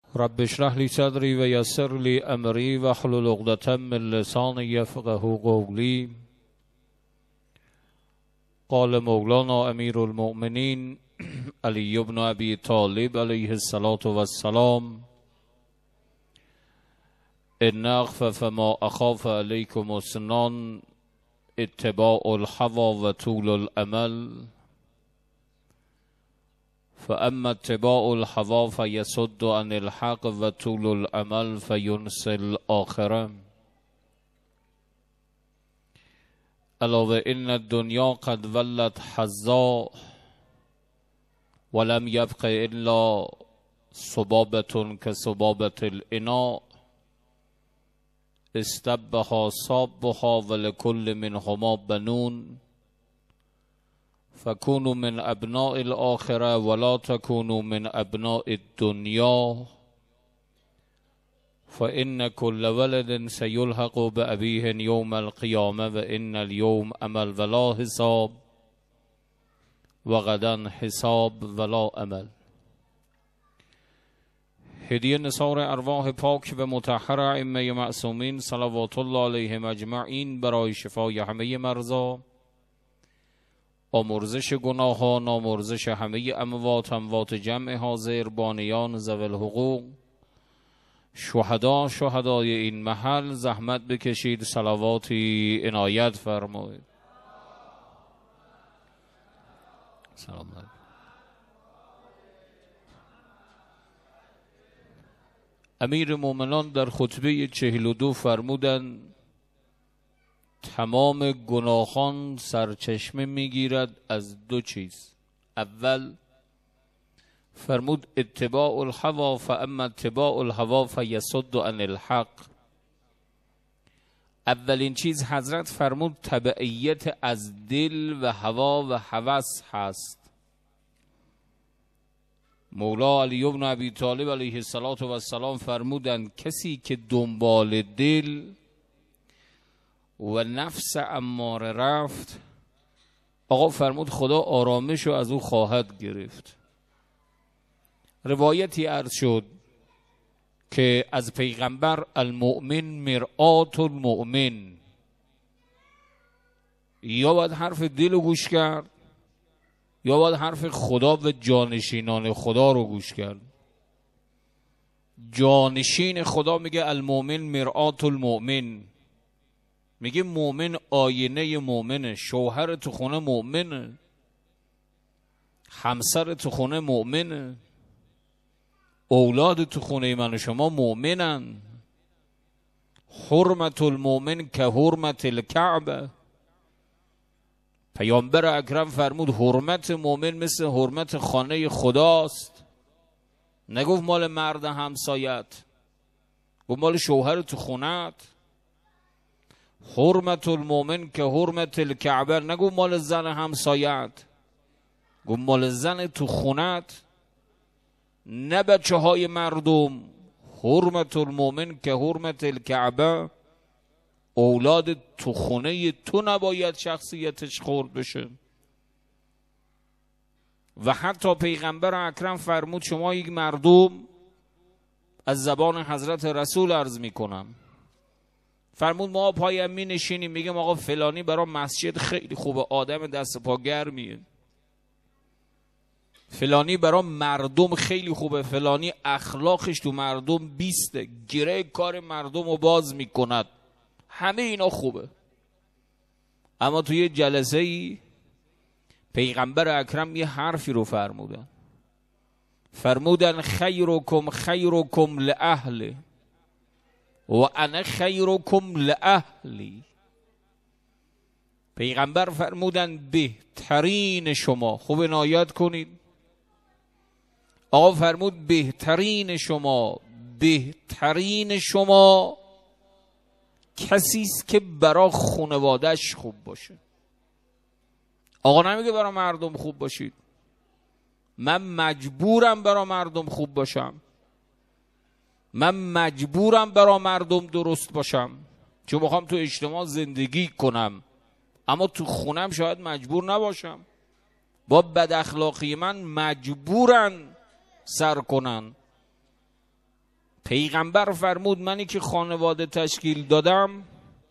رب اشرح لي صدري ويسر لي أمري واحلل عقدة من لساني يفقهوا قولي. قال مولانا أمير المؤمنين علي بن أبي طالب عليه الصلاة والسلام: إن أخفف ما أخاف عليكم اثنان اتباع الهوى وطول الأمل، فأما اتباع الهوى فيصد عن الحق وطول الأمل فينسي الآخرة. ألا وإن الدنيا قد ولت حظا ولم يبق إلا صبابة كصبابة الإناء استبها صابها ولكل منهما بنون، فكونوا من أبناء الآخرة ولا تكونوا من أبناء الدنيا، فإن كل ولد سيلحق بأبيه يوم القيامة، وإن اليوم أمل ولا حساب وغدا حساب ولا أمل. هدیه نثار ارواح پاک و مطهر ائمه معصومین صلوات الله علیهم اجمعین برای شفای همه مرضا، آمرزش گناهان، آمرزش همه اموات جمع حاضر، بانیان ذوی الحقوق، شهدای این محل زحمت بکشید، صلواتی عنایت فرمایید. سلام علیکم. امیر مومنان در خطبه 42 فرمودند تمام گناهان سرچشمه میگیرد از دو چیز. اول فرمود اتباع الهوى، فاما اتباع الهوى فیصد عن الحق. اولین چیز حضرت فرمود تبعیت از دل و هوا و هوس هست. مولا علی بن ابی طالب علیه السلام فرمودند کسی که دنبال دل و نفس اماره رفت، آقا فرمود خدا آرامش رو از او خواهد گرفت. روایتی عرض شد که از پیغمبر المؤمن مرآت المؤمن، یا باید حرف دل رو گوش کرد یا باید حرف خدا و جانشینان خدا رو گوش کرد. جانشین خدا میگه المؤمن مرآت المؤمن، میگه مؤمن آینه مؤمنه، شوهر تو خونه مؤمنه، همسر تو خونه مؤمنه، اولاد تو خونه من و شما مؤمنن. حرمت المؤمن که حرمت الکعبه. پیامبر اکرم فرمود حرمت مؤمن مثل حرمت خانه خداست. نگفت مال مرد همسایت، گفت مال شوهر تو خونت. حرمت المؤمن که حرمت الکعبه، نگفت مال زن همسایت، گفت مال زن تو خونت، نه بچه های مردم. حرمت المؤمن که حرمت الکعبه، اولاد تو خونه تو نباید شخصیتش خورد بشه. و حتی پیغمبر اکرم فرمود شما یک مردم، از زبان حضرت رسول عرض میکنم، فرمود ما پایم می نشینیم میگم آقا فلانی برای مسجد خیلی خوبه، آدم دست پا گرمیه، فلانی برای مردم خیلی خوبه، فلانی اخلاقش تو مردم بیسته، گره کار مردم رو باز میکند، همه اینا خوبه. اما توی جلسه ای پیغمبر اکرم یه حرفی رو فرمودن خیرکم لأهله و انا خیرکم لأهلی. پیغمبر فرمودن بهترین شما، خوب عنایت کنید، آقا فرمود بهترین شما کسی است که برای خانواده‌اش خوب باشه. آقا نمیگه برای مردم خوب باشید، من مجبورم برای مردم خوب باشم، من مجبورم برای مردم درست باشم، چون میخوام تو اجتماع زندگی کنم، اما تو خونم شاید مجبور نباشم. با بد اخلاقی من مجبورن سر کنن. پیغمبر فرمود منی که خانواده تشکیل دادم،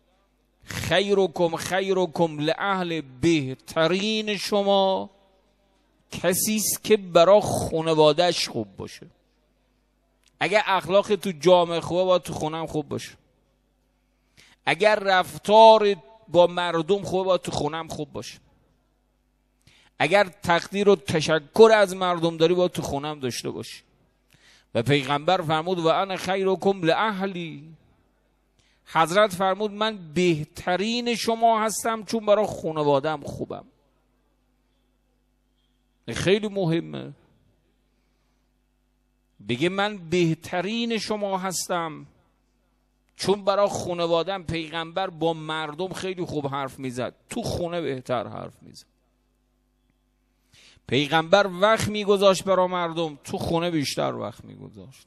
خیرکم لأهل، بهترین شما کسی است که برای خانواده‌اش خوب باشه. اگر اخلاق تو جامعه خوبه باید تو خونم خوب باشه. اگر رفتار با مردم خوبه باید تو خونم خوب باشه. اگر تقدیر و تشکر از مردم داری باید تو خونم داشته باشی. و پیغمبر فرمود و انا خیرکم لأهلی، حضرت فرمود من بهترین شما هستم چون برای خانواده‌ام خوبم. خیلی مهمه بگه من بهترین شما هستم چون برای خانواده‌ام. پیغمبر با مردم خیلی خوب حرف میزد، تو خونه بهتر حرف میزد. پیغمبر وقت میگذاشت برای مردم، تو خونه بیشتر وقت میگذاشت.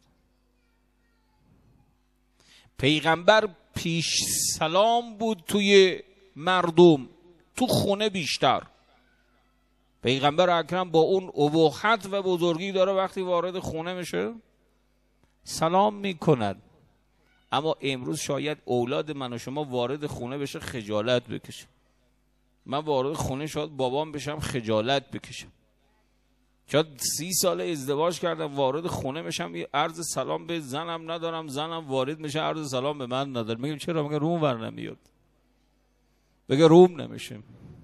پیغمبر پیش سلام بود توی مردم، تو خونه بیشتر. پیغمبر اکرم با اون ابهت و بزرگی داره وقتی وارد خونه میشه سلام میکند. اما امروز شاید اولاد من و شما وارد خونه بشه خجالت بکشه. من وارد خونه شاید بابام بشم خجالت بکشم. شاید 30 سال ازدواج کردم وارد خونه میشم یه عرض سلام به زنم ندارم، زنم وارد میشه عرض سلام به من نداره. میگم چرا؟ میگه روم ور نمیاد. بگه روم نمیشه.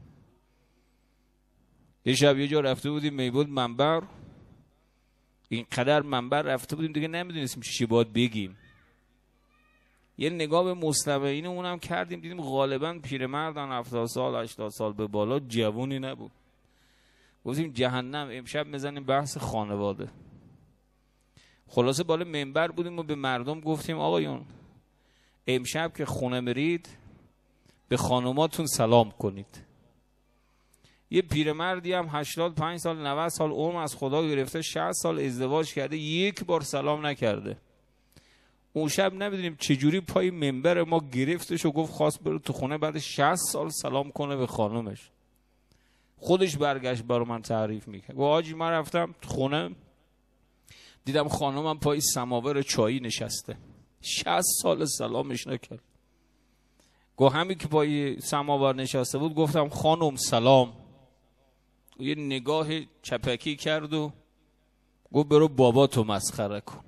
یه شب یه جا رفته بودیم میبود منبر، اینقدر منبر رفته بودیم دیگه نمیدونستیم چی باید بگیم. یه نگاه به مستمعین اونم کردیم، دیدیم غالبا پیرمردن 70 سال 80 سال به بالا، جوونی نبود. گفتیم جهنم امشب میزنیم بحث خانواده. خلاصه بالا منبر بودیم و به مردم گفتیم آقایون امشب که خونه مرید به خانوماتون سلام کنید. یه پیرمردی هم 85 سال 90 سال عمر از خدا گرفته، 60 سال ازدواج کرده، یک بار سلام نکرده. اون شب نمیدونیم چجوری پای منبر ما گرفتش و گفت خواست بره تو خونه بعد 60 سال سلام کنه به خانومش. خودش برگشت برای من تعریف میکنه. گفت آجی من رفتم تو خونه دیدم خانومم پای سماور چایی نشسته، 60 سال سلامش نکرد. گفت همین که پای سماور نشسته بود گفتم خانم سلام. یه نگاه چپکی کرد و گفت برو بابا تو مسخره کن.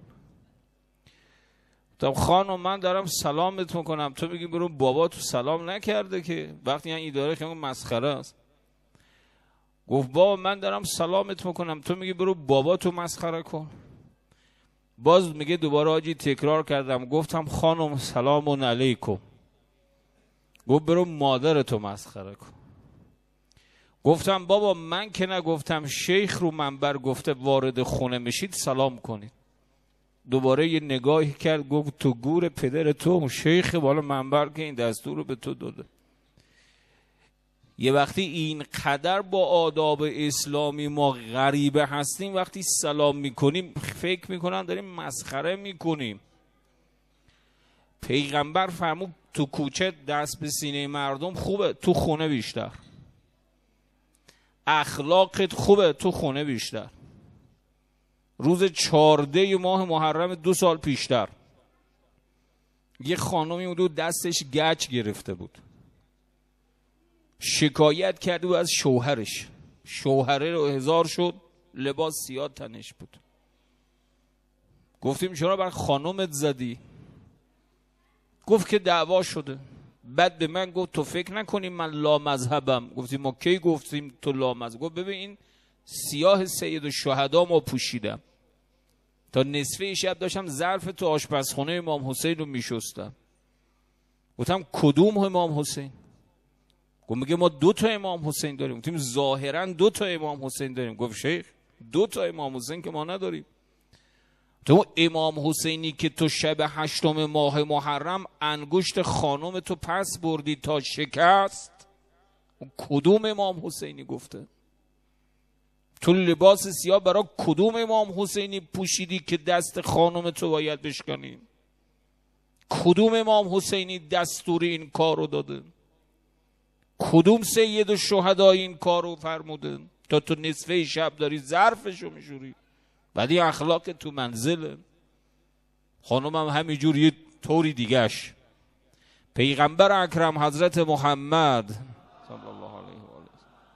گفتم خانم من دارم سلامت میکنم تو میگی برو بابا تو سلام نکرده که، وقتی این داره که مسخره است. گفت بابا من دارم سلامت میکنم تو میگی برو بابا تو مسخره کن. باز میگه دوباره آجی تکرار کردم گفتم خانم سلام علیکم. گفت برو مادر تو مسخره کن. گفتم بابا من که نگفتم، شیخ رو منبر گفته وارد خونه میشید سلام کنید. دوباره یه نگاهی کرد گفت تو گور پدر تو، شیخ بالا منبر که این دستور رو به تو داده. یه وقتی این قدر با آداب اسلامی ما غریبه هستیم، وقتی سلام میکنیم فکر میکنن داریم مسخره میکنیم. پیغمبر فرمود تو کوچه دست به سینه مردم خوبه، تو خونه بیشتر. اخلاقت خوبه، تو خونه بیشتر. روز 14 ماه محرم 2 سال پیشتر یه خانومی بود دستش گچ گرفته بود، شکایت کرده بود از شوهرش. شوهره رو هزار شد، لباس سیاه تنش بود. گفتیم چرا بر خانومت زدی؟ گفت که دعوا شده. بعد به من گفت تو فکر نکنی من لا مذهبم. گفتیم ما کی گفتیم تو لا مذهب؟ گفت ببین این سیاه سید الشهدا ما پوشیدم، تا نصفه شب داشتم ظرف تو آشپزخونه امام حسین رو میشستم. گفتم کدوم امام حسین؟ گفت میگه ما 2 تا امام حسین داریم. گفتیم ظاهرا 2 تا امام حسین داریم. گفت شیخ 2 تا امام حسین که ما نداریم. تو امام حسینی که تو شب 8 ماه محرم انگشت خانم تو پس بردی تا شکست، کدوم امام حسینی گفته؟ تو لباس سیاه برای کدوم امام حسینی پوشیدی که دست خانم تو باید بشکنی؟ کدوم امام حسینی دستور این کار رو داده؟ کدوم سید الشهدا این کار رو فرموده؟ تا تو نصفه شب داری ظرفشو میشوری. بعدی اخلاق تو منزله. خانومم همینجور یه طوری دیگهش. پیغمبر اکرم حضرت محمد صلی الله علیه و آله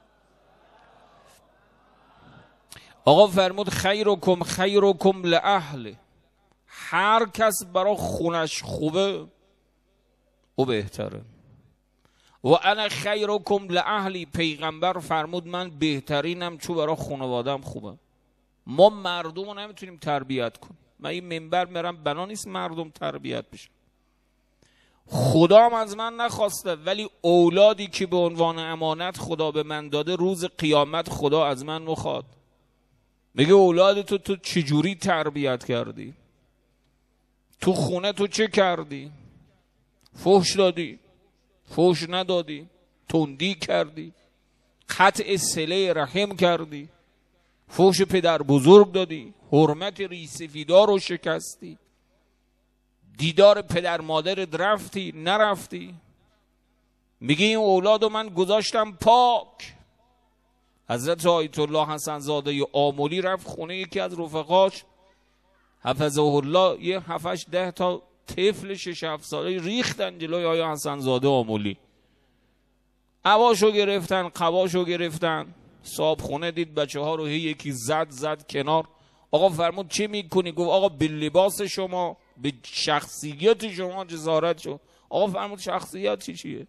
آقا فرمود خیرکم خیرکم لاهله، هر کس برا خونش خوبه او بهتره. و انا خیرکم لاهلی، پیغمبر فرمود من بهترینم چون برا خانوادم خوبه. ما مردم رو نمیتونیم تربیت کنیم. من این منبر میرم بنا نیست مردم تربیت بشن. خدا هم از من نخواسته، ولی اولادی که به عنوان امانت خدا به من داده، روز قیامت خدا از من میخواد. میگه اولادتو تو چجوری تربیت کردی؟ تو خونه تو چه کردی؟ فحش دادی؟ فحش ندادی؟ تندی کردی؟ قطع صله رحم کردی؟ فحش پدر بزرگ دادی؟ حرمت ریسفیدا رو شکستی؟ دیدار پدر مادرت رفتی؟ نرفتی؟ میگه این اولادو من گذاشتم پاک. حضرت آیت الله حسن زاده آملی رفت خونه یکی از رفقاش، حفظه الله، یه 7-10 تا طفل 6-7 ساله ریختن جلوی آیا حسن زاده آملی. عواشو گرفتن، قواشو گرفتن. صاحب خونه دید بچه ها رو یکی زد کنار. آقا فرمود چی میکنی؟ گفت آقا به لباس شما، به شخصیت شما جسارت شد. آقا فرمود شخصیت چیه؟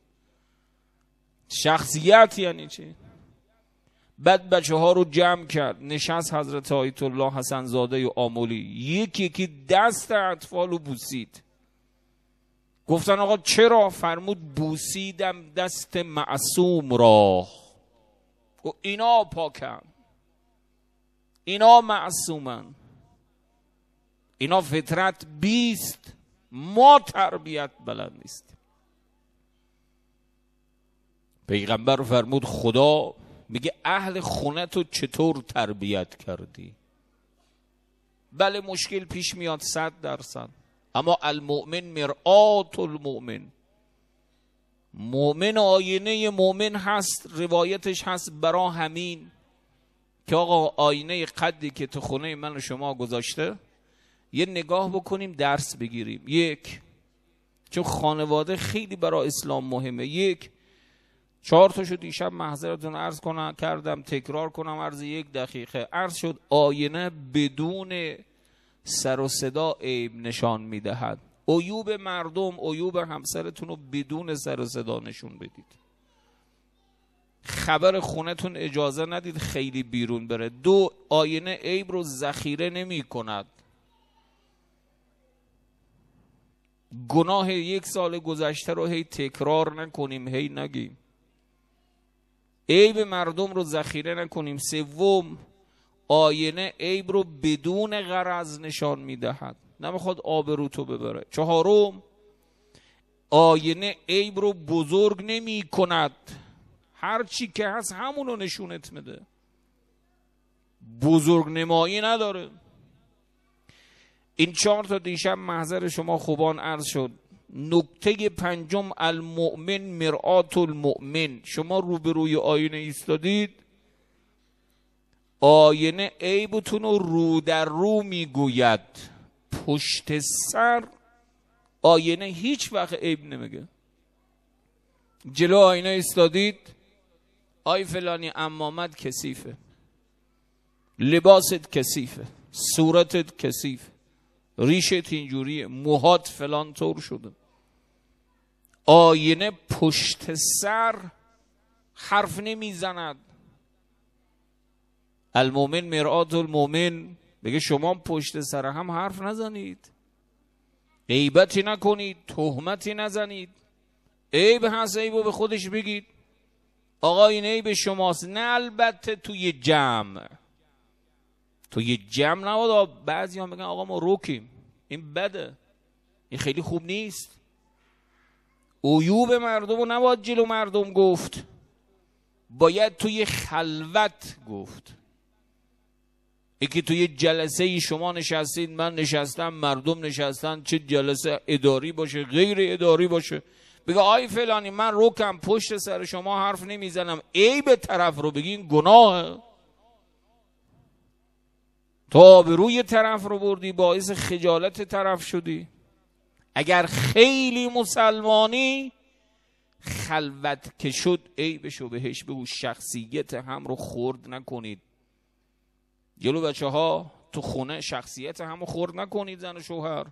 شخصیت یعنی چی؟ بعد بچه ها رو جمع کرد، نشست حضرت آیت الله حسن زاده آملی، یکی دست اطفال رو بوسید. گفتن آقا چرا؟ فرمود بوسیدم دست معصوم را. و اینا پاکن، اینا معصومن، اینا فطرت بیست، ما تربیت بلد نیست. پیغمبر فرمود خدا میگه اهل خونه تو چطور تربیت کردی؟ بله مشکل پیش میاد 100%، اما المؤمن مرآت المؤمن، مؤمن آینه مؤمن هست. روایتش هست برا همین که آقا آینه قدی که تو خونه من و شما گذاشته، یه نگاه بکنیم درس بگیریم. یک، چون خانواده خیلی برای اسلام مهمه. یک 4 تاشو دیشب محضرتون عرض کردم، تکرار کنم عرض 1 دقیقه. عرض شد آینه بدون سر و صدا عیب نشان میدهد. عیوب مردم، عیوب همسرتون رو بدون سر و صدا نشون بدید. خبر خونتون اجازه ندید خیلی بیرون بره. 2 آینه عیب رو ذخیره نمی کند. گناه 1 سال گذشته رو هی تکرار نکنیم، هی نگیم. عیب مردم رو ذخیره نکنیم. 3 آینه عیب رو بدون غرض نشان میدهد، نمیخواد آبرو تو ببره. 4 آینه عیب رو بزرگ نمی کند، هر چی که هست همونو نشونت میده، بزرگ نمایی نداره. این 4 تا دیشب محضر شما خوبان عرض شد. نکته 5 المؤمن مرآت المؤمن. شما روبروی آینه ایستادید، آینه عیبتون رو در رو میگوید، پشت سر آینه هیچ وقت عیب نمیگه. جلو آینه ایستادید، آی فلانی عمامت کثیفه، لباست کثیفه، صورتت کثیفه، ریشت اینجوریه، موهات فلان طور شده. آینه پشت سر حرف نمیزند. المؤمن مرآت المؤمن. بگه شما پشت سر هم حرف نزنید، غیبتی نکنید، تهمتی نزنید. عیب هست عیبو به خودش بگید. آقا این عیب شماست. نه البته توی جمع، توی جمع نباید. بعضی هم بگن آقا ما روکیم، این بده، این خیلی خوب نیست. عیوب مردم رو نباید جلو مردم گفت، باید توی خلوت گفت. یکی توی جلسه شما نشستید، من نشستم، مردم نشستن، چه جلسه اداری باشه غیر اداری باشه، بگه آی فلانی من روکم، پشت سر شما حرف نمیزنم، عیب طرف رو بگین گناهه. تو آبروی طرف رو بردی، باعث خجالت طرف شدی. اگر خیلی مسلمانی، خلوت که شد عیبشو بهش بگو، شخصیت هم رو خرد نکنید. جلو بچه ها تو خونه شخصیت هم رو خرد نکنید. زن و شوهر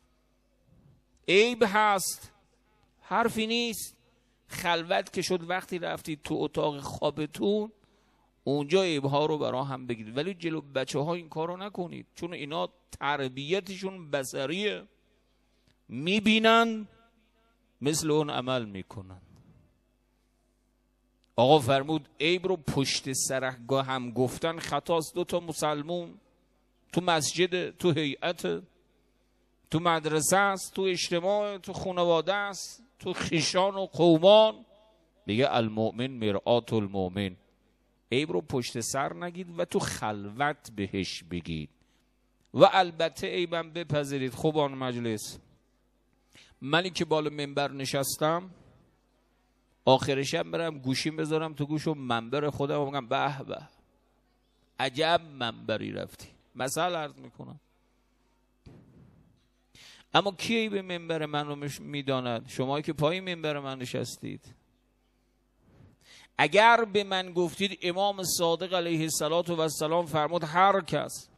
عیب هست، حرفی نیست. خلوت که شد وقتی رفتید تو اتاق خوابتون، اونجا عیبها رو برا هم بگیرید، ولی جلو بچه ها این کار رو نکنید، چون اینا تربیتشون بصریه، میبینن مثل اون عمل میکنن. آقا فرمود عیب رو پشت سرگاه هم گفتن خطاست. 2 مسلمون تو مسجد، تو هیئت، تو مدرسه است، تو اجتماع، تو خانواده است، تو خیشان و قومان، میگه المؤمن مرآت المؤمن. عیب رو پشت سر نگید و تو خلوت بهش بگید. و البته عیبم بپذیرید. خوبان مجلس، منی که بالا منبر نشستم، آخر شب برم گوشیم بذارم تو گوش و منبر خودم و بگم به به عجب منبری رفتی، مثال عرض میکنم. اما کی به منبر من رو میداند؟ شما که پای منبر من نشستید. اگر به من گفتید امام صادق علیه السلام فرمود هر کس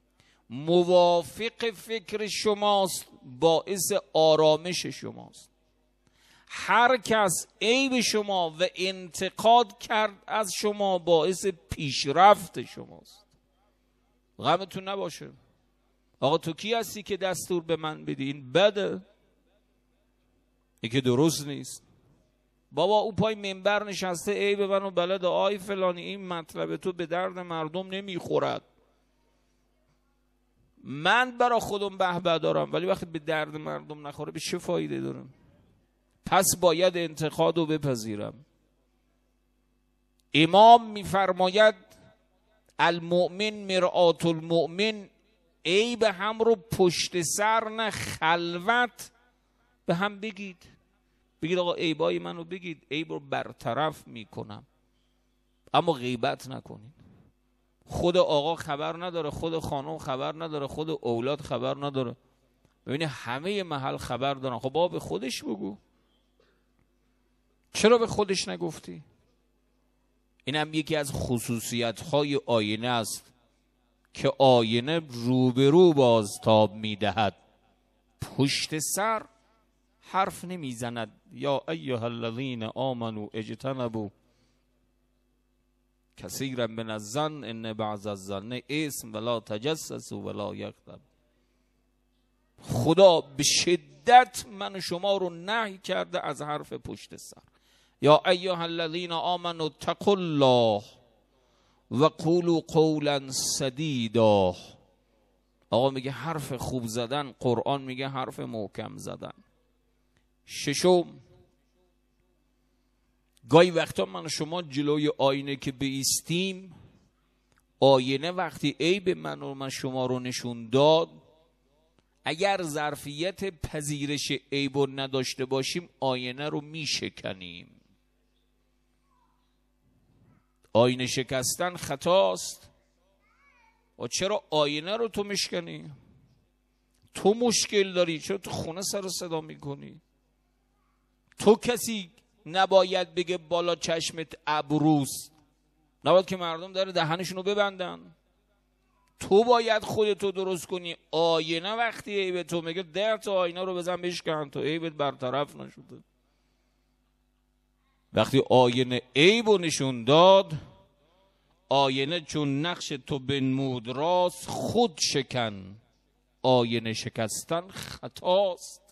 موافق فکر شماست باعث آرامش شماست، هر کس عیب شما و انتقاد کرد از شما باعث پیشرفت شماست. غمتون نباشه. آقا تو کی هستی که دستور به من بدی؟ این بده، این که درست نیست. بابا او پای منبر نشسته عیب منو بلد، آی فلانی این مطلب تو به درد مردم نمیخورد. من برا خودم به دارم، ولی وقتی به درد مردم نخوره به چه فایده دارم؟ پس باید انتقاد رو بپذیرم. امام میفرماید المؤمن مرآت المؤمن. عیب هم رو پشت سر نه، خلوت به هم بگید. بگید آقا عیبای منو بگید، عیب رو برطرف میکنم، اما غیبت نکنید. خود آقا خبر نداره، خود خانم خبر نداره، خود اولاد خبر نداره. ببینید همه محل خبر دارن. خب بابا به خودش بگو. چرا به خودش نگفتی؟ این هم یکی از خصوصیت‌های آینه است که آینه روبرو بازتاب میدهد، پشت سر حرف نمیزند. یا ایها الذین آمنوا اجتنبوا کثیرا من الظن ان بعض الظن اسم ولا تجسسوا ولا یغتب. خدا به شدت من و شما رو نهی کرده از حرف پشت سر. یا ایها الذین آمنوا اتقوا الله و قولوا قولا سدیدا. آقا میگه حرف خوب زدن، قرآن میگه حرف محکم زدن. ششم، گاهی وقتا من و شما جلوی آینه که بایستیم، آینه وقتی عیب من و شما رو نشون داد، اگر ظرفیت پذیرش عیب رو نداشته باشیم آینه رو میشکنیم. آینه شکستن خطاست. و چرا آینه رو تو میشکنی؟ تو مشکل داری، چرا تو خونه سر صدا میکنی؟ تو کسی نباید بگه بالا چشمت ابروست، نباید که مردم داره دهنشونو ببندن. تو باید خودتو درست کنی. آینه وقتی عیب تو میگه 10 تا آینه رو بزن بشکن، تو عیبت برطرف نشده. وقتی آینه عیبو نشون داد، آینه چون نقش تو بنمود راست، خود شکن. آینه شکستن خطاست.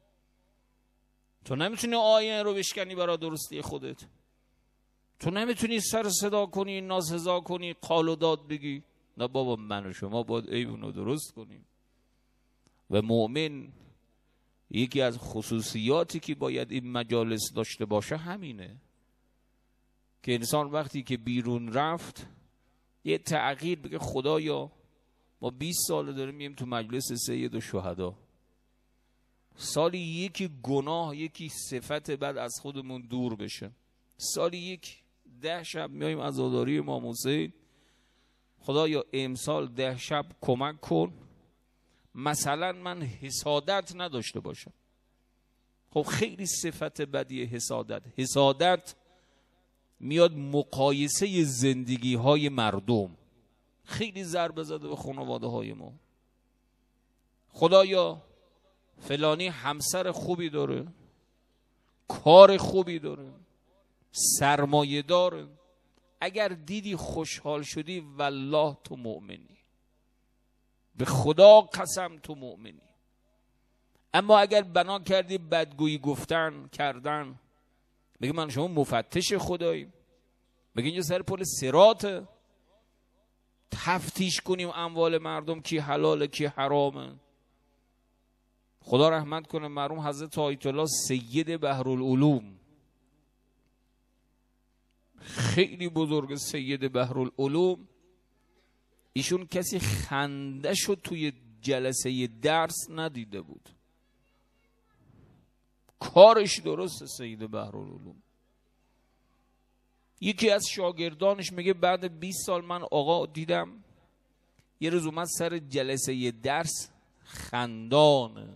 تو نمیتونی آینه رو بشکنی برای درستی خودت. تو نمیتونی سر صدا کنی، ناسزا کنی، قال و داد بگی. نه بابا، من و شما باید عیبونو درست کنیم. و مؤمن یکی از خصوصیاتی که باید این مجالس داشته باشه همینه که انسان وقتی که بیرون رفت یه تغییر بگه خدایا ما 20 سال داریم مییم تو مجلس سید الشهدا، سالی یکی گناه، یکی صفت بد از خودمون دور بشه. سالی 10 شب میایم عزاداری امام حسین. خدایا امسال 10 شب کمک کن مثلا من حسادت نداشته باشم. خب خیلی صفت بدی حسادت میاد مقایسه زندگی های مردم، خیلی ضربه زده به خانواده های ما. خدایا فلانی همسر خوبی داره، کار خوبی داره، سرمایه داره، اگر دیدی خوشحال شدی والله تو مؤمنی، به خدا قسم تو مؤمنی. اما اگر بنا کردی بدگویی گفتن کردن، بگی من شما مفتش خداییم، بگی اینجا سر پل صراطه، تفتیش کنیم اموال مردم کی حلاله کی حرامه. خدا رحمت کنه مرحوم حضرت آیت الله سید بحرالعلوم، خیلی بزرگ سید بحرالعلوم، ایشون کسی خنده شد توی جلسه درس ندیده بود. کارش درسته سید بحرالعلوم. یکی از شاگردانش میگه بعد 20 سال من آقا دیدم یه روز اومد سر جلسه درس خندانه،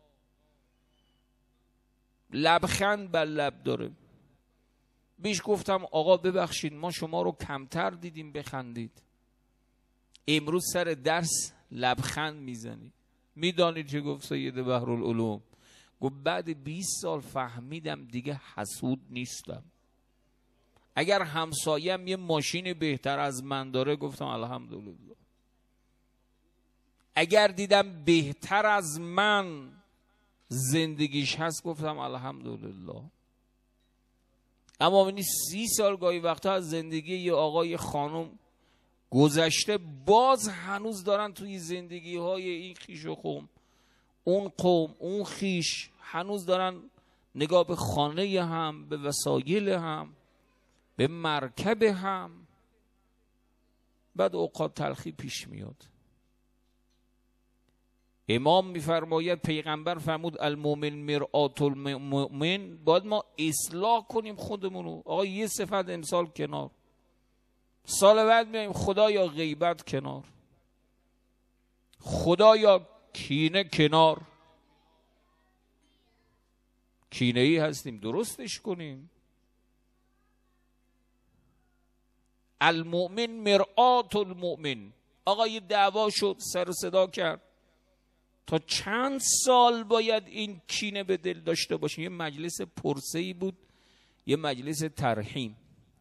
لبخند بر لب داره. بیش گفتم آقا ببخشید ما شما رو کمتر دیدیم بخندید، امروز سر درس لبخند میزنی. میدانید چه گفت سید بحرالعلوم؟ گفت بعد 20 سال فهمیدم دیگه حسود نیستم. اگر همسایم یه ماشین بهتر از من داره گفتم الحمدلله، اگر دیدم بهتر از من زندگیش هست گفتم الحمدلله. اما ببینید 30 سال گاهی وقتا از زندگی یه آقای خانم گذشته، باز هنوز دارن توی زندگی های این خیش و قوم، اون قوم، اون خیش، هنوز دارن نگاه به خانه هم، به وسایل هم، به مرکب هم. بعد اوقات تلخی پیش میاد. امام میفرماید، پیغمبر فرمود المؤمن مرآت المؤمن، باید ما اصلاح کنیم خودمونو. آقا یه صفت امسال کنار، سال بعد میایم خدایا غیبت کنار، خدایا کینه کنار. کینه ای هستیم درستش کنیم. المؤمن مرآت المؤمن. آقا یه دعوا شد، سر و صدا کرد، تا چند سال باید این کینه به دل داشته باشیم؟ یه مجلس پرسه‌ای بود، یه مجلس ترحیم.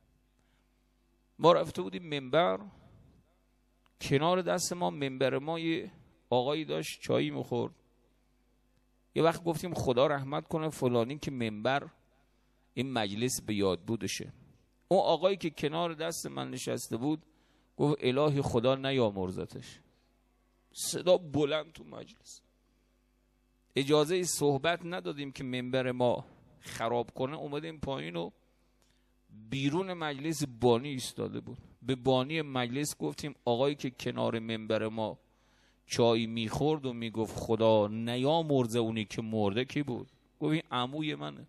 ما رفته بودیم منبر، کنار دست ما منبر ما یه آقایی داشت چایی میخورد. یه وقت گفتیم خدا رحمت کنه فلانی که منبر این مجلس به یاد بودشه. اون آقایی که کنار دست من نشسته بود گفت الهی خدا نیامرزتش. صدا بلند تو مجلس. اجازه صحبت ندادیم که منبر ما خراب کنه، اومدیم پایین و بیرون مجلس بانی ایستاده بود. به بانی مجلس گفتیم آقایی که کنار منبر ما چای میخورد و میگفت خدا نیامرزه اونی که مرده کی بود؟ گفت این عموی منه.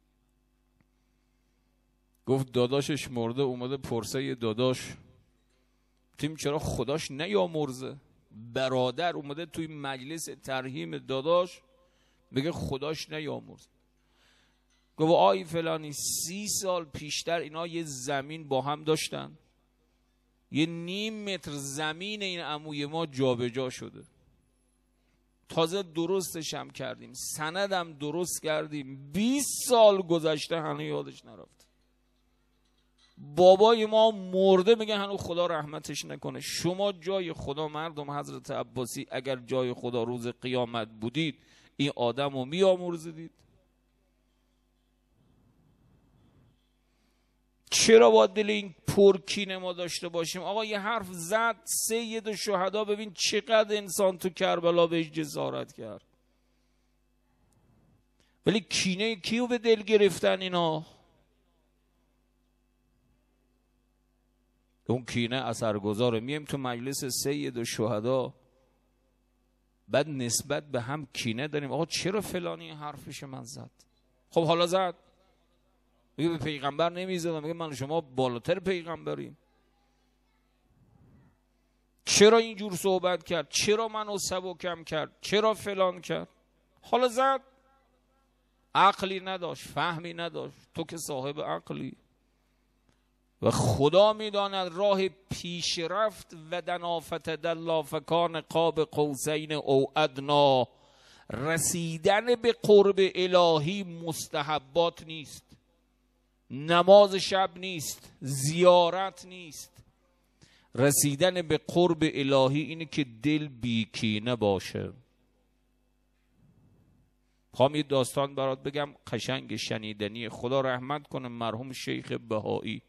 گفت داداشش مرده، اومده پرسه داداش، تیم چرا خداش نیامرزه؟ برادر اومده توی مجلس ترحیم داداش بگه خداش نیامرزه. گفت آی فلانی 30 سال پیشتر اینا یه زمین با هم داشتن، یه نیم متر زمین این عموی ما جابجا شده، تازه درستش هم کردیم، سندم درست کردیم، 20 سال گذشته هنوز یادش نرفت. بابای ما مرده، میگه هنوز خدا رحمتش نکنه. شما جای خدا مردم حضرت عباسی اگر جای خدا روز قیامت بودید این آدم رو میامرزیدید؟ چرا باید دل این پرکینه ما داشته باشیم؟ آقا یه حرف زد سید شهدا، ببین چقدر انسان تو کربلا بهش جسارت کرد، ولی کینه کیو به دل گرفتن اینا؟ اون کینه اثرگذاره. میم تو مجلس سید شهدا بعد نسبت به هم کینه داریم. آقا چرا فلانی حرفش من زد؟ خب حالا زد، میگه به پیغمبر نمیزدم، میگه من شما بالاتر پیغمبریم. چرا اینجور صحبت کرد، چرا منو سبکم کرد، چرا فلان کرد. حالا زد، عقلی نداشت، فهمی نداشت. تو که صاحب عقلی و خدا میداند راه پیشرفت و دنافت دلا فکان قاب قوسین او ادنا. رسیدن به قرب الهی مستحبات نیست، نماز شب نیست، زیارت نیست. رسیدن به قرب الهی اینه که دل بیکینه باشه. خواهم یه داستان برات بگم قشنگ شنیدنی. خدا رحمت کنه مرحوم شیخ بهایی.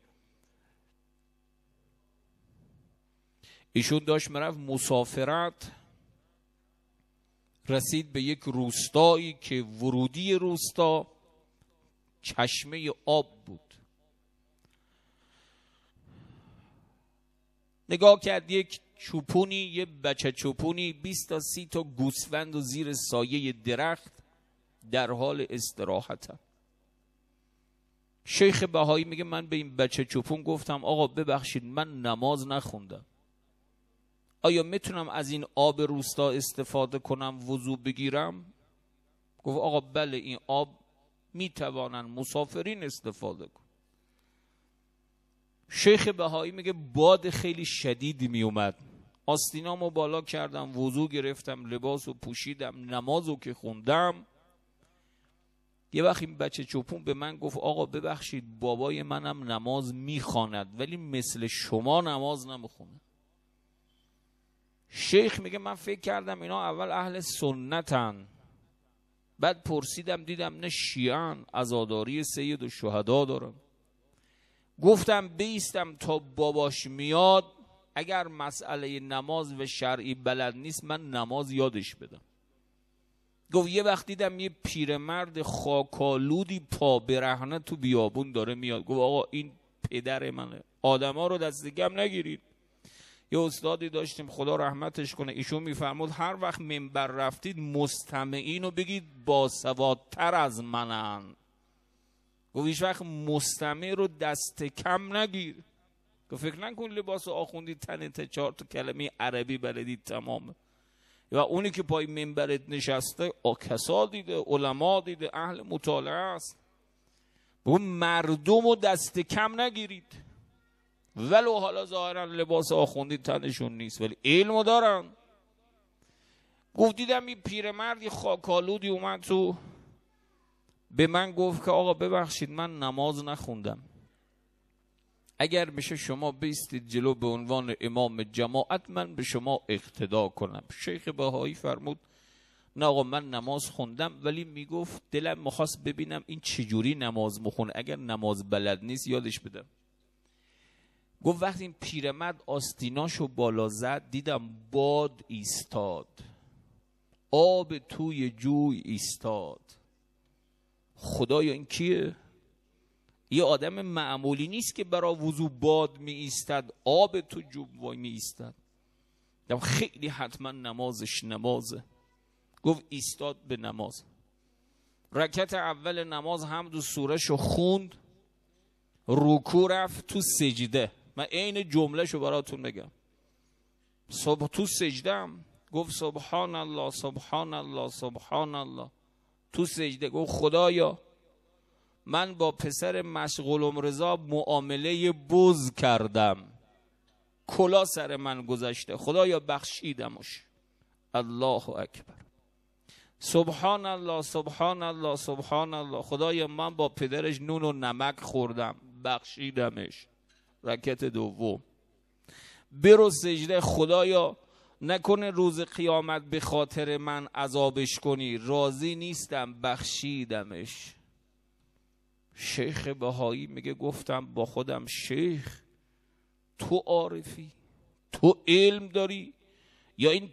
ایشون داشت میرفت مسافرت، رسید به یک روستایی که ورودی روستا چشمه آب بود. نگاه کرد یک چوپونی، یه بچه چوپونی 20 تا 30 تا گوسفند و زیر سایه درخت در حال استراحتم. شیخ بهایی میگه من به این بچه چوپون گفتم آقا ببخشید من نماز نخوندم، آیا میتونم از این آب روستا استفاده کنم، وضو بگیرم؟ گفت آقا بله این آب میتوانن مسافرین استفاده کن. شیخ بهایی میگه باد خیلی شدیدی میومد، آستینامو بالا کردم، وضو گرفتم، لباسو پوشیدم، نمازو که خوندم. یه وقت این بچه چوپون به من گفت آقا ببخشید بابای منم نماز میخواند ولی مثل شما نماز نمیخونه. شیخ میگه من فکر کردم اینا اول اهل سنتن، بعد پرسیدم دیدم نه شیعن، عزاداری سید الشهدا دارم. گفتم بیستم تا باباش میاد، اگر مسئله نماز و شرعی بلد نیست من نماز یادش بدم. گفت یه وقت دیدم یه پیرمرد خاکالودی پا برهنه تو بیابون داره میاد. گفت آقا این پدر منه، آدما رو دست کم نگیرید. یه استادی داشتیم خدا رحمتش کنه، ایشون میفرمود هر وقت منبر رفتید مستمعین رو بگید باسوادتر از منن. گفت هیچ وقت مستمع رو دست کم نگیر. گفت فکر نکن لباس آخوندی تنت 4 تا کلمه عربی بلدی تمامه. و اونی که پای منبرت نشسته کسا دیده، علما دیده، اهل مطالعه است. بگو مردم رو دست کم نگیرید، ولو حالا ظاهرا لباس آخوندی تنشون نیست ولی علمو دارن. گفت دیدم این پیرمردی خاکالودی اومد تو، به من گفت که آقا ببخشید من نماز نخوندم، اگر میشه شما بیستید جلو به عنوان امام جماعت من به شما اقتدا کنم. شیخ بهایی فرمود نه آقا من نماز خوندم، ولی میگفت دلم میخواست ببینم این چجوری نماز میخونه، اگر نماز بلد نیست یادش بدم. گفت وقتی این پیرمرد آستیناشو بالا زد دیدم باد ایستاد، آب توی جوی ایستاد. خدایا این کیه؟ یه آدم معمولی نیست که برای وضو باد می ایستد، آب تو جوی می ایستد. خیلی حتما نمازش نمازه. گفت ایستاد به نماز. رکعت اول نماز حمد و سورهشو خوند، رکوع رفت تو سجده. من عین جمله شو براتون بگم. صبح تو سجدم گفت سبحان الله سبحان الله سبحان الله. تو سجده گفت خدایا من با پسر مشغولم رضا معامله بز کردم، کلا سر من گذشته، خدایا بخشیدمش. الله اکبر. سبحان الله سبحان الله سبحان الله. خدایا من با پدرش نون و نمک خوردم، بخشیدمش. رکعت دوم برو سجده، خدایا نکنه روز قیامت به خاطر من عذابش کنی، راضی نیستم، بخشیدمش. شیخ بهایی میگه گفتم با خودم شیخ تو عارفی، تو علم داری یا این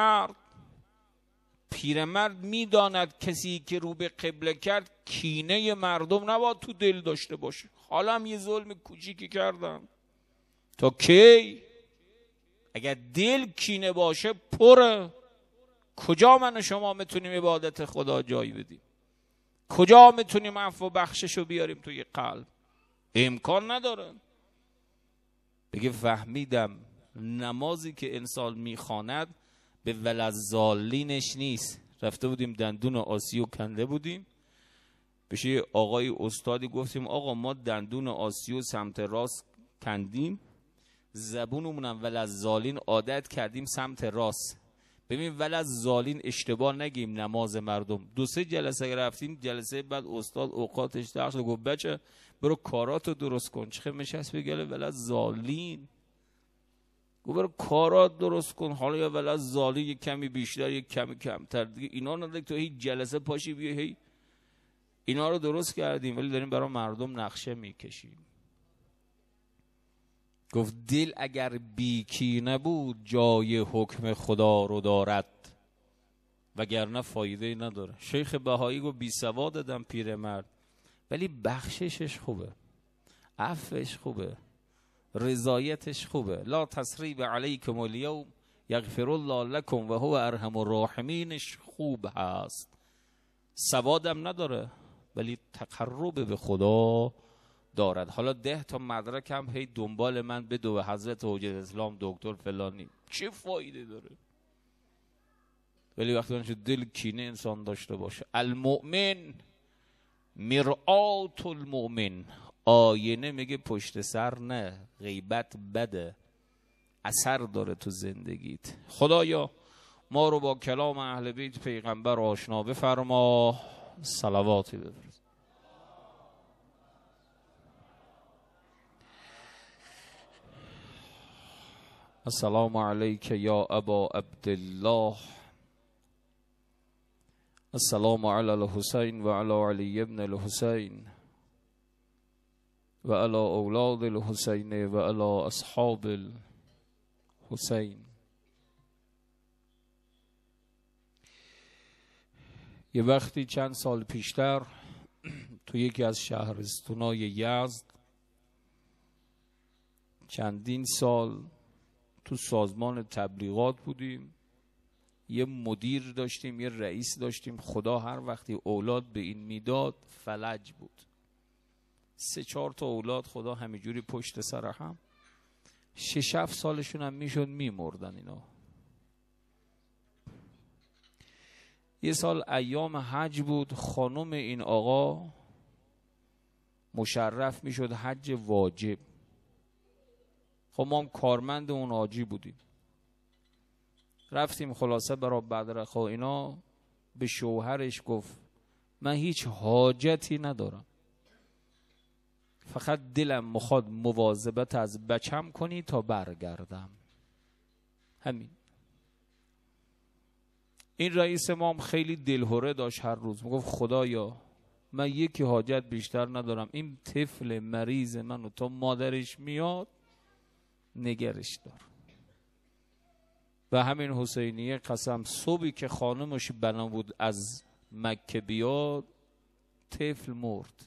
پیرمرد میداند کسی که رو به قبله کرد کینه مردم نباید تو دل داشته باشه. حالا هم یه ظلم کوچیکی کردم تا کی؟ اگر دل کینه باشه پره. کجا من و شما میتونیم عبادت خدا جای بدیم؟ کجا میتونیم عفو و بخشش رو بیاریم توی قلب؟ امکان نداره. بگه فهمیدم نمازی که انسان میخواند به ولضالینش نیست. رفته بودیم دندون آسیو کنده بودیم، بهش آقای استادی گفتیم آقا ما دندون آسیو سمت راست کندیم، زبونمونم ولضالین عادت کردیم سمت راست. ببین ولضالین اشتباه نگیم نماز مردم. 2-3 جلسه رفتیم، جلسه بعد استاد اوقاتش تخت گفت بچه برو کاراتو درست کن. چه نشست بگله ولضالین، گفت برو کارات درست کن. حالا یا ولضالین یک کمی بیشتر یک کمی کمتر دیگه اینا نداره تو هیچ جلسه پاشی بیا هی اینا رو درست کردیم ولی داریم برای مردم نقشه میکشیم. گفت دل اگر بیکی نبود جای حکم خدا رو دارد وگرنه فایده نداره. شیخ بهایی گفت بی سواد دادم پیرمرد ولی بخششش خوبه، عفوش خوبه، رضایتش خوبه. لا تسریب علیکم الیوم یغفر الله لکم و هو ارحم الراحمینش خوب هست. سوادم نداره ولی تقرب به خدا دارد. حالا 10 تا مدرک هم هی دنبال من بدو به حضرت حجت اسلام دکتر فلانی، چه فایده داره؟ ولی وقتی من دل کینه انسان داشته باشه. المؤمن مرآت المؤمن، آینه میگه پشت سر نه، غیبت بده، اثر داره تو زندگیت. خدایا ما رو با کلام اهل بیت پیغمبر آشنا بفرما، صلواتی بفرست. السلام علیک یا ابا عبدالله، السلام علی الحسین و علی علی ابن الحسین و علی اولاد الحسین و علی اصحاب الحسین. یه وقتی چند سال پیشتر تو یکی از شهرستان‌های یزد چندین سال تو سازمان تبلیغات بودیم. یه مدیر داشتیم، یه رئیس داشتیم. خدا هر وقتی اولاد به این میداد فلج بود. 3-4 تا اولاد خدا همینجوری پشت سر هم. 6-7 سالشون هم میشد میمردن اینا. یه سال ایام حج بود، خانم این آقا مشرف میشد حج واجب. خب ما هم کارمند اون حاجی بودیم. رفتیم خلاصه برای بدرخا اینا. به شوهرش گفت من هیچ حاجتی ندارم، فقط دلم مخواد مواظبت از بچم کنی تا برگردم، همین. این رئیس ما هم خیلی دلهره داشت. هر روز میگفت خدایا من یکی حاجت بیشتر ندارم، این طفل مریض منو تا مادرش میاد نگرش دار. و همین حسینیه قسم صبحی که خانمش بنا بود از مکه بیاد طفل مرد.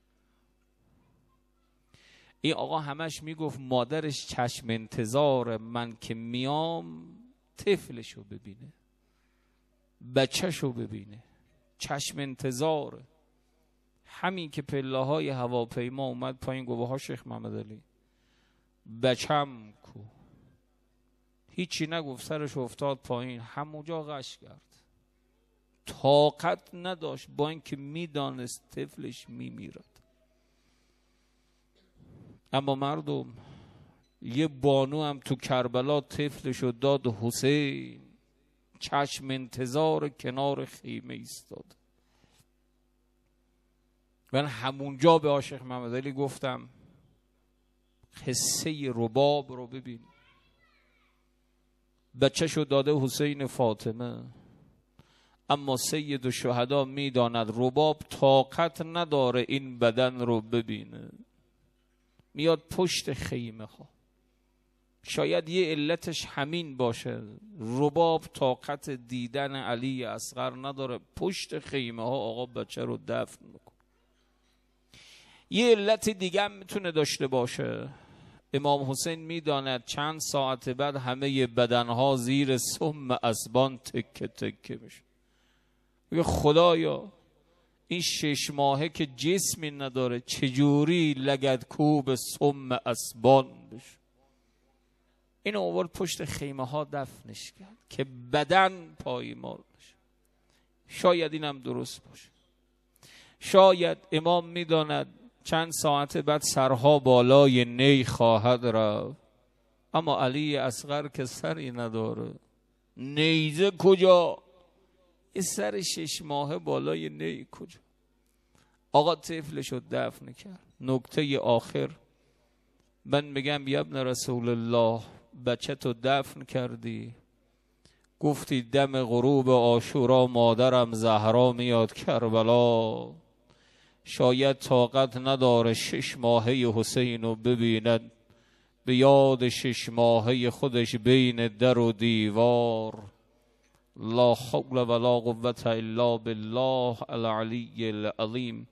این آقا همش میگفت مادرش چشم انتظار من که میام طفلشو ببینه، بچهشو ببینه، چشم انتظاره. همین که پله های هواپیما اومد پایین گفت ها شیخ محمد علی بچم کو؟ هیچی نگفت، سرش افتاد پایین، همونجا غش کرد. طاقت نداشت با اینکه میدانست طفلش میمیرد. اما مردم، یه بانو هم تو کربلا طفلشو داد حسین، چشم انتظار کنار خیمه ایستاد. من همونجا به عاشق محمد علی گفتم قصه رباب رو ببین. بچه‌شو داده حسین فاطمه، اما سید الشهدا میداند رباب طاقت نداره این بدن رو ببینه، میاد پشت خیمه ها. شاید یه علتش همین باشه، رباب طاقت دیدن علی اصغر نداره، پشت خیمه ها آقا بچه رو دفن میکنه. یه علت دیگه هم میتونه داشته باشه. امام حسین میداند چند ساعت بعد همه بدنها زیر سم اسبان تکه تکه میشه. میگه خدایا این 6 ماهه که جسمی نداره چجوری لگدکوب سم اسبان بشه؟ این آورد پشت خیمه ها دفنش کرد که بدن پایمال بشه. شاید اینم درست باشه. شاید امام میداند چند ساعت بعد سرها بالای نی خواهد رفت، اما علی اصغر که سری نداره، نیزه کجا؟ یه سر 6 ماهه بالای نی کجا؟ آقا طفلشو دفن کرد. نکته آخر من میگم یا ابن رسول الله، بچه تو دفن کردی، گفتی دم غروب عاشورا مادرم زهرا میاد کربلا، شاید طاقت نداره 6 ماهه حسینو ببیند، به یاد 6 ماهه خودش بین در و دیوار. لا حول ولا قوة الا بالله العلی العظیم.